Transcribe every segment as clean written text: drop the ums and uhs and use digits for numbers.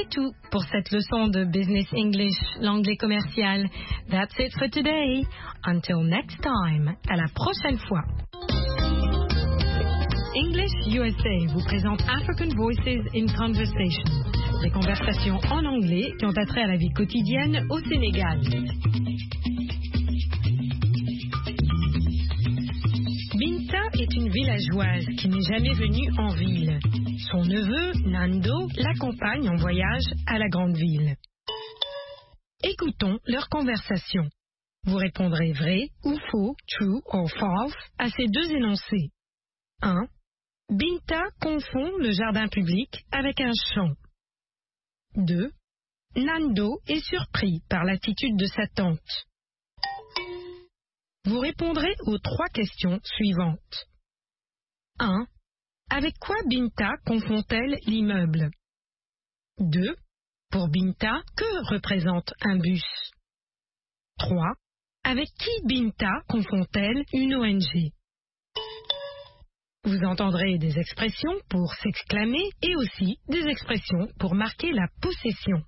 tout pour cette leçon de Business English, l'anglais commercial. That's it for today. Until next time. À la prochaine fois. English USA vous présente African Voices in Conversation. Des conversations en anglais qui ont attrait à la vie quotidienne au Sénégal. Binta est une villageoise qui n'est jamais venue en ville. Son neveu, Nando, l'accompagne en voyage à la grande ville. Écoutons leur conversation. Vous répondrez vrai ou faux, true or false, à ces deux énoncés. 1. Binta confond le jardin public avec un champ. 2. Nando est surpris par l'attitude de sa tante. Vous répondrez aux 3 questions suivantes. 1. Avec quoi Binta confond-elle l'immeuble? 2. Pour Binta, que représente un bus? 3. Avec qui Binta confond-elle une ONG? Vous entendrez des expressions pour s'exclamer et aussi des expressions pour marquer la possession.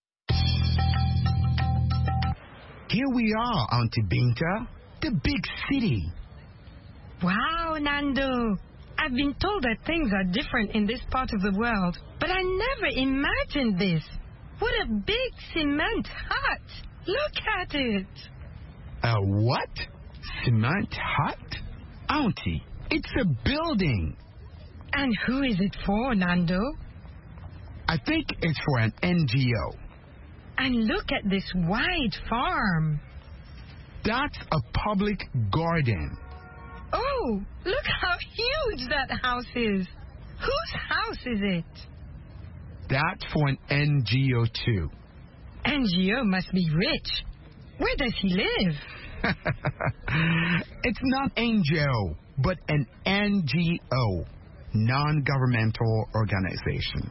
Here we are, Auntie Binta, the big city. Wow, Nando! I've been told that things are different in this part of the world, but I never imagined this. What a big cement hut! Look at it! A what? Cement hut? Auntie, it's a building. And who is it for, Nando? I think it's for an NGO. And look at this wide farm. That's a public garden. Oh, look how huge that house is. Whose house is it? That's for an NGO too. NGO must be rich. Where does he live? It's not NGO, but an NGO, non-governmental organization.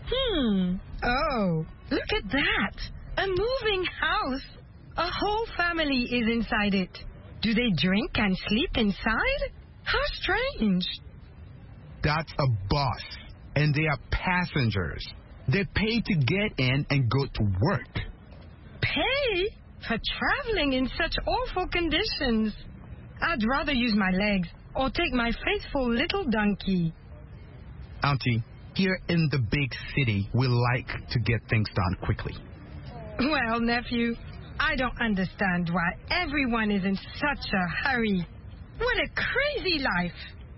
Oh, look at that. A moving house. A whole family is inside it. Do they drink and sleep inside? How strange. That's a bus, and they are passengers. They pay to get in and go to work. Pay? For traveling in such awful conditions. I'd rather use my legs or take my faithful little donkey. Auntie, here in the big city, we like to get things done quickly. Well, nephew, I don't understand why everyone is in such a hurry. What a crazy life!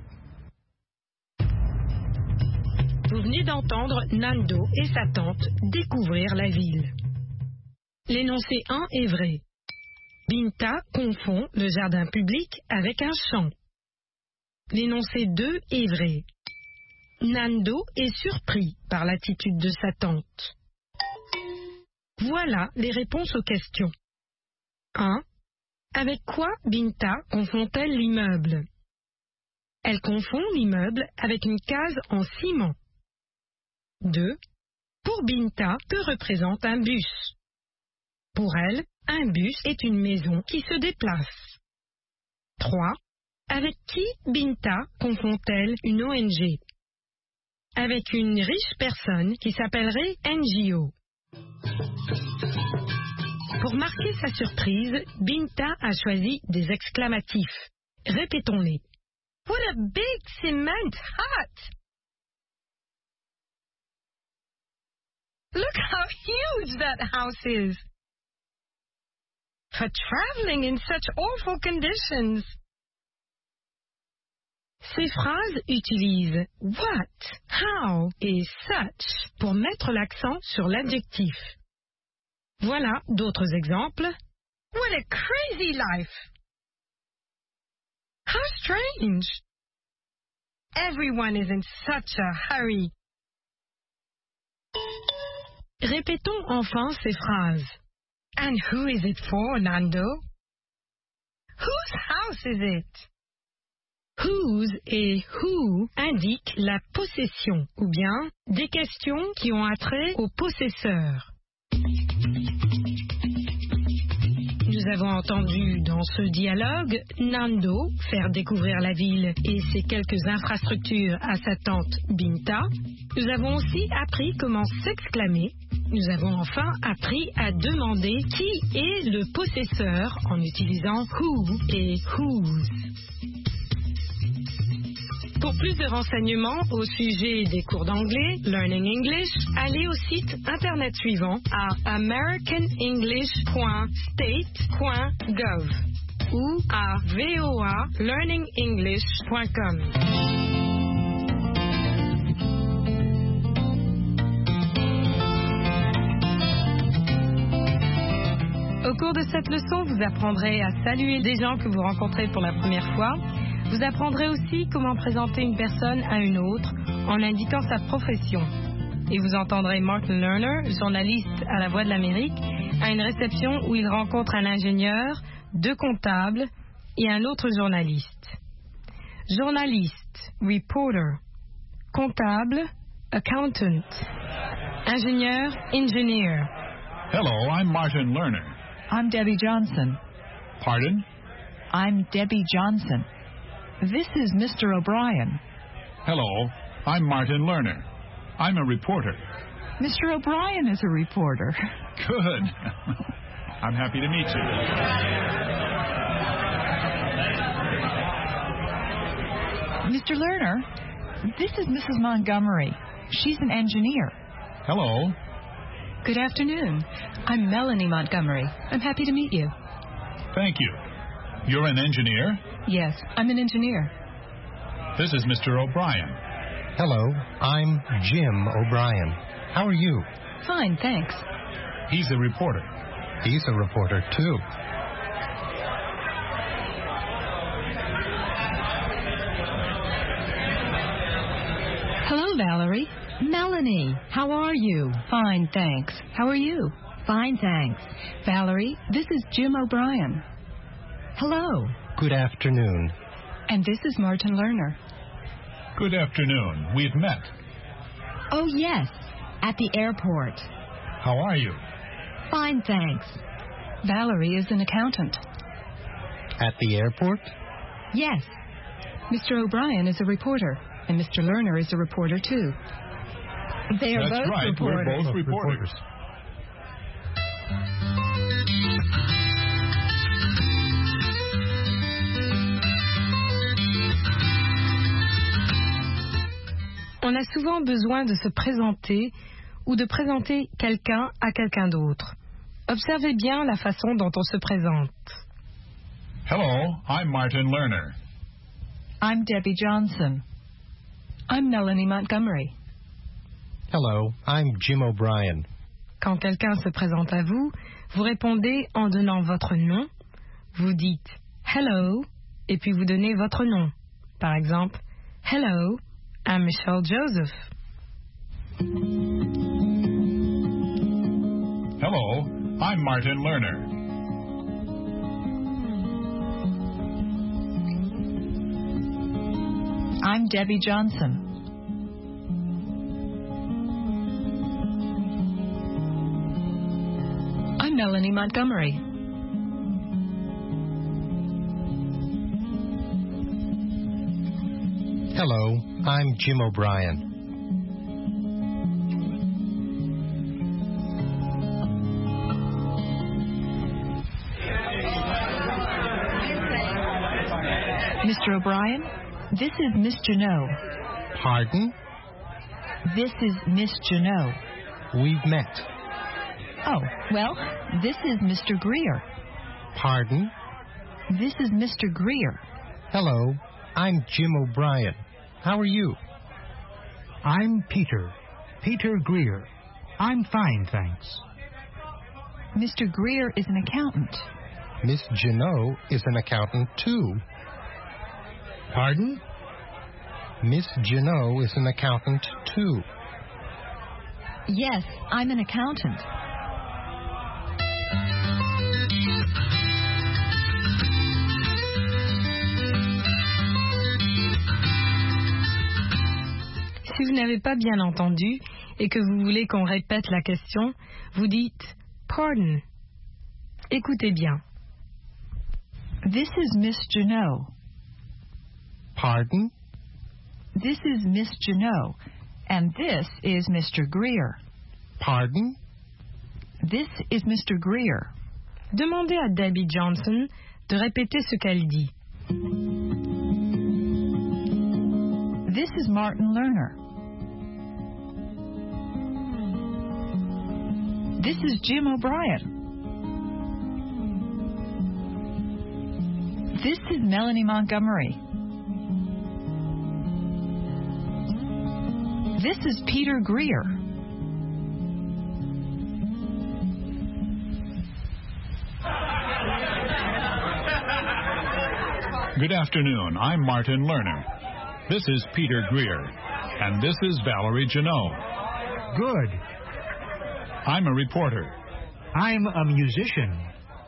Vous venez d'entendre Nando et sa tante découvrir la ville. L'énoncé 1 est vrai. Binta confond le jardin public avec un champ. L'énoncé 2 est vrai. Nando est surpris par l'attitude de sa tante. Voilà les réponses aux questions. 1. Avec quoi Binta confond-elle l'immeuble? Elle confond l'immeuble avec une case en ciment. 2. Pour Binta, que représente un bus? Pour elle, un bus est une maison qui se déplace. 3. Avec qui Binta confond-elle une ONG? Avec une riche personne qui s'appellerait NGO. Pour marquer sa surprise, Binta a choisi des exclamatifs. Répétons-les. What a big cement hut! Look how huge that house is! For traveling in such awful conditions. Ces phrases utilisent what, how et such pour mettre l'accent sur l'adjectif. Voilà d'autres exemples. What a crazy life! How strange! Everyone is in such a hurry. Répétons enfin ces phrases. And who is it for, Nando? Whose house is it? Whose et who indiquent la possession ou bien des questions qui ont attrait au possesseur. Nous avons entendu dans ce dialogue Nando faire découvrir la ville et ses quelques infrastructures à sa tante Binta. Nous avons aussi appris comment s'exclamer Nous avons enfin appris à demander qui est le possesseur en utilisant who et whose. Pour plus de renseignements au sujet des cours d'anglais, Learning English, allez au site internet suivant à americanenglish.state.gov ou à voalearningenglish.com. Au cours de cette leçon, vous apprendrez à saluer des gens que vous rencontrez pour la première fois. Vous apprendrez aussi comment présenter une personne à une autre en indiquant sa profession. Et vous entendrez Martin Lerner, journaliste à La Voix de l'Amérique, à une réception où il rencontre un ingénieur, 2 comptables et un autre journaliste. Journaliste, reporter. Comptable, accountant. Ingénieur, engineer. Hello, I'm Martin Lerner. I'm Debbie Johnson. Pardon? I'm Debbie Johnson. This is Mr. O'Brien. Hello, I'm Martin Lerner. I'm a reporter. Mr. O'Brien is a reporter. Good. I'm happy to meet you. Mr. Lerner, this is Mrs. Montgomery. She's an engineer. Hello. Good afternoon. I'm Melanie Montgomery. I'm happy to meet you. Thank you. You're an engineer? Yes, I'm an engineer. This is Mr. O'Brien. Hello, I'm Jim O'Brien. How are you? Fine, thanks. He's a reporter. He's a reporter, too. Hello, Valerie. Melanie, how are you? Fine, thanks. How are you? Fine, thanks. Valerie, this is Jim O'Brien. Hello. Good afternoon. And this is Martin Lerner. Good afternoon. We've met. Oh, yes, at the airport. How are you? Fine, thanks. Valerie is an accountant. At the airport? Yes. Mr. O'Brien is a reporter, and Mr. Lerner is a reporter, too. They are That's both right. reporters. We're both reporters. On a souvent besoin de se présenter ou de présenter quelqu'un à quelqu'un d'autre. Observez bien la façon dont on se présente. Hello, I'm Martin Lerner. I'm Debbie Johnson. I'm Melanie Montgomery. Hello, I'm Jim O'Brien. Quand quelqu'un se présente à vous, vous répondez en donnant votre nom. Vous dites « Hello » et puis vous donnez votre nom. Par exemple, « Hello, I'm Michelle Joseph. » Hello, I'm Martin Lerner. I'm Debbie Johnson. I'm Melanie Montgomery. Hello, I'm Jim O'Brien. Mr. O'Brien, this is Miss Janot. Pardon? This is Miss Janot. We've met. Oh, well, this is Mr. Greer. Pardon? This is Mr. Greer. Hello, I'm Jim O'Brien. How are you? I'm Peter Greer. I'm fine, thanks. Mr. Greer is an accountant. Miss Janot is an accountant, too. Pardon? Miss Janot is an accountant, too. Yes, I'm an accountant. Si vous n'avez pas bien entendu et que vous voulez qu'on répète la question, vous dites « Pardon ». Écoutez bien. This is Miss Janot. Pardon? This is Miss Janot. And this is Mr. Greer. Pardon? This is Mr. Greer. Demandez à Debbie Johnson de répéter ce qu'elle dit. This is Martin Lerner. This is Jim O'Brien. This is Melanie Montgomery. This is Peter Greer. Good afternoon. I'm Martin Lerner. This is Peter Greer. And this is Valerie Janot. Good. I'm a reporter. I'm a musician.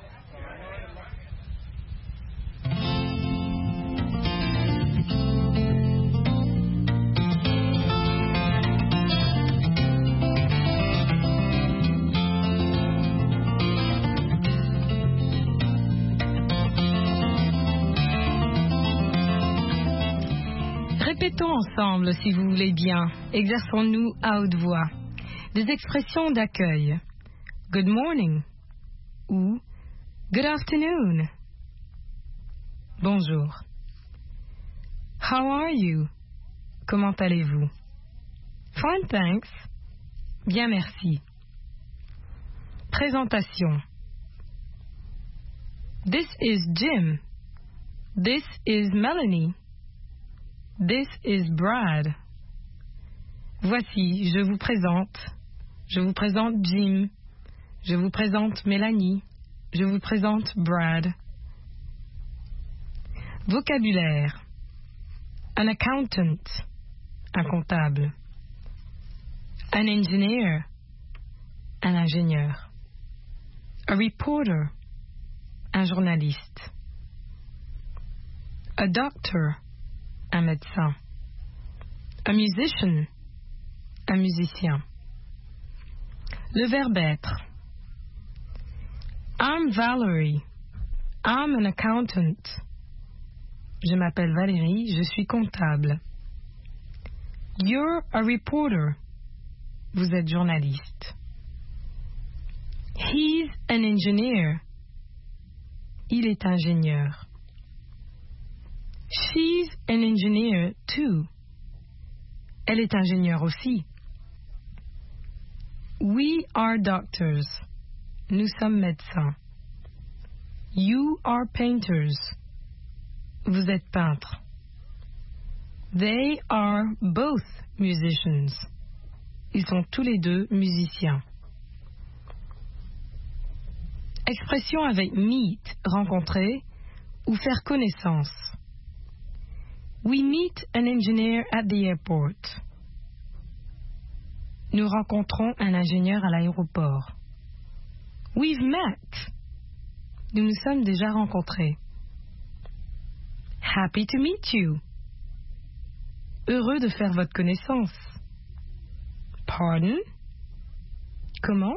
Répétons ensemble, si vous voulez bien. Exerçons-nous à haute voix. Des expressions d'accueil. Good morning ou good afternoon. Bonjour. How are you? Comment allez-vous? Fine, thanks. Bien, merci. Présentation. This is Jim. This is Melanie. This is Brad. Voici, je vous présente. Je vous présente Jim. Je vous présente Mélanie. Je vous présente Brad. Vocabulaire. An accountant. Un comptable. An engineer. Un ingénieur. A reporter. Un journaliste. A doctor. Un médecin. A musician. Un musicien. Le verbe être. I'm Valerie. I'm an accountant. Je m'appelle Valérie, je suis comptable. You're a reporter. Vous êtes journaliste. He's an engineer. Il est ingénieur. She's an engineer too. Elle est ingénieure aussi. We are doctors. Nous sommes médecins. You are painters. Vous êtes peintres. They are both musicians. Ils sont tous les deux musiciens. Expression avec meet, rencontrer, ou faire connaissance. We meet an engineer at the airport. Nous rencontrons un ingénieur à l'aéroport. We've met. Nous nous sommes déjà rencontrés. Happy to meet you. Heureux de faire votre connaissance. Pardon? Comment?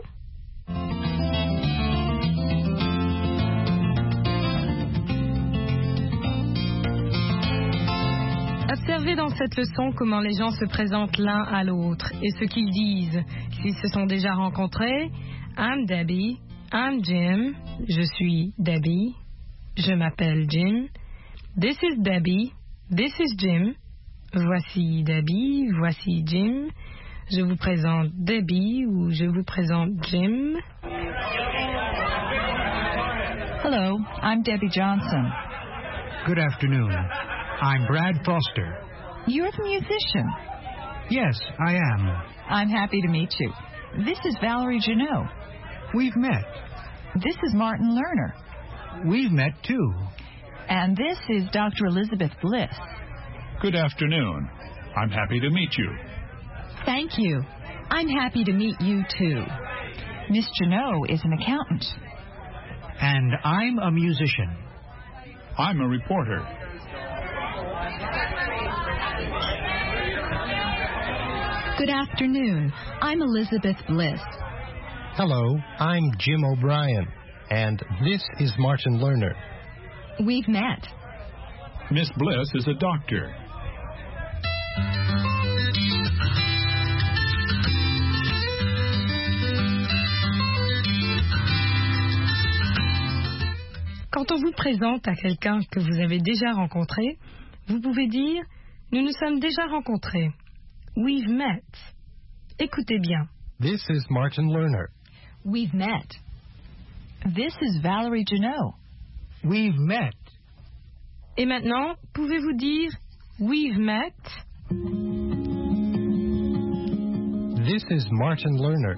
Observez dans cette leçon comment les gens se présentent l'un à l'autre et ce qu'ils disent. S'ils se sont déjà rencontrés, I'm Debbie, I'm Jim, je suis Debbie, je m'appelle Jim. This is Debbie, this is Jim. Voici Debbie, voici Jim. Je vous présente Debbie ou je vous présente Jim. Hello, I'm Debbie Johnson. Good afternoon. I'm Brad Foster. You're the musician. Yes, I am. I'm happy to meet you. This is Valerie Janot. We've met. This is Martin Lerner. We've met too. And this is Dr. Elizabeth Bliss. Good afternoon. I'm happy to meet you. Thank you. I'm happy to meet you too. Miss Janot is an accountant. And I'm a musician. I'm a reporter. Good afternoon. I'm Elizabeth Bliss. Hello, I'm Jim O'Brien, and this is Martin Lerner. We've met. Miss Bliss is a doctor. Quand on vous présente à quelqu'un que vous avez déjà rencontré, vous pouvez dire « Nous nous sommes déjà rencontrés ». We've met. Écoutez bien. This is Martin Lerner. We've met. This is Valerie Janot. We've met. Et maintenant, pouvez-vous dire « We've met ». This is Martin Lerner.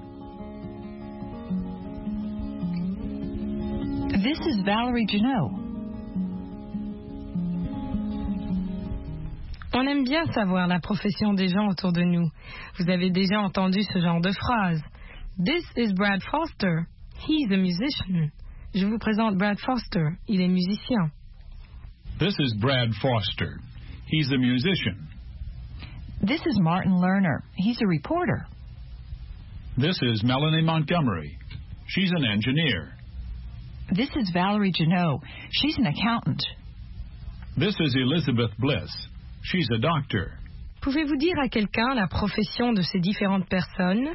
This is Valerie Janot. On aime bien savoir la profession des gens autour de nous. Vous avez déjà entendu ce genre de phrase. This is Brad Foster. He's a musician. Je vous présente Brad Foster. Il est musicien. This is Brad Foster. He's a musician. This is Martin Lerner. He's a reporter. This is Melanie Montgomery. She's an engineer. This is Valerie Janot. She's an accountant. This is Elizabeth Bliss. She's a doctor. Pouvez-vous dire à quelqu'un la profession de ces différentes personnes?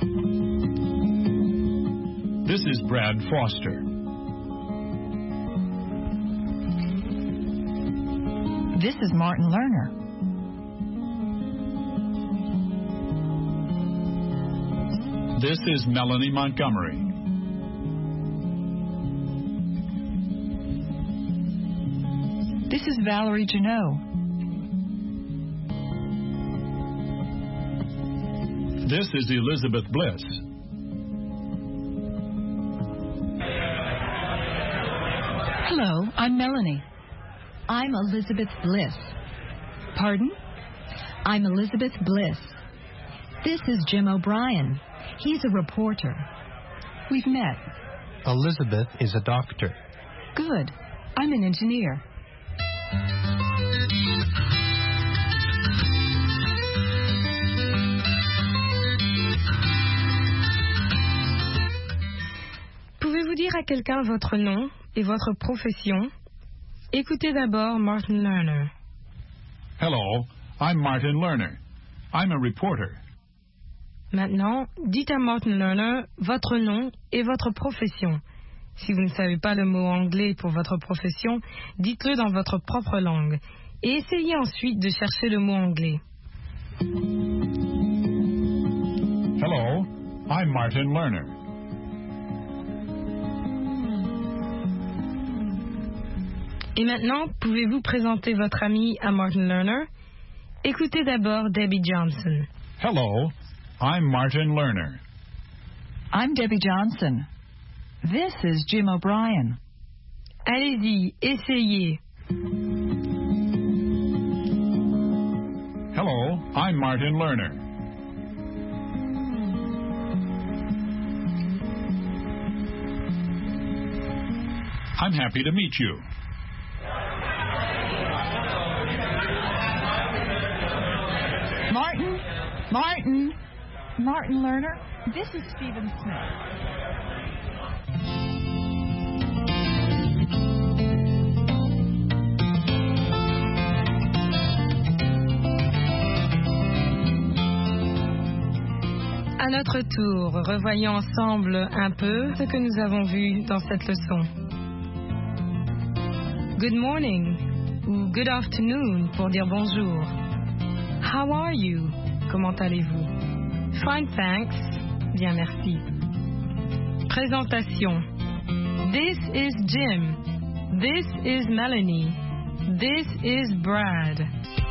This is Brad Foster. This is Martin Lerner. This is Melanie Montgomery. This is Valerie Janot. This is Elizabeth Bliss. Hello, I'm Melanie. I'm Elizabeth Bliss. Pardon? I'm Elizabeth Bliss. This is Jim O'Brien. He's a reporter. We've met. Elizabeth is a doctor. Good. I'm an engineer. Pouvez-vous dire à quelqu'un votre nom et votre profession? Écoutez d'abord Martin Lerner. Hello, I'm Martin Lerner. I'm a reporter. Maintenant, dites à Martin Lerner votre nom et votre profession. Si vous ne savez pas le mot anglais pour votre profession, dites-le dans votre propre langue et essayez ensuite de chercher le mot anglais. Hello, I'm Martin Lerner. Et maintenant, pouvez-vous présenter votre ami à Martin Lerner? Écoutez d'abord Debbie Johnson. Hello, I'm Martin Lerner. I'm Debbie Johnson. This is Jim O'Brien. Allez-y, essayez. Hello, I'm Martin Lerner. I'm happy to meet you. Martin Lerner, this is Stephen Smith. À notre tour, revoyons ensemble un peu ce que nous avons vu dans cette leçon. Good morning ou good afternoon pour dire bonjour. How are you? Comment allez-vous? Fine, thanks. Bien, merci. Présentation. This is Jim. This is Melanie. This is Brad.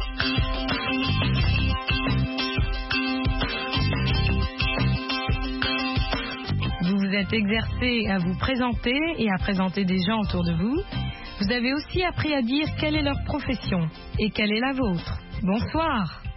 Vous vous êtes exercé à vous présenter et à présenter des gens autour de vous. Vous avez aussi appris à dire quelle est leur profession et quelle est la vôtre. Bonsoir.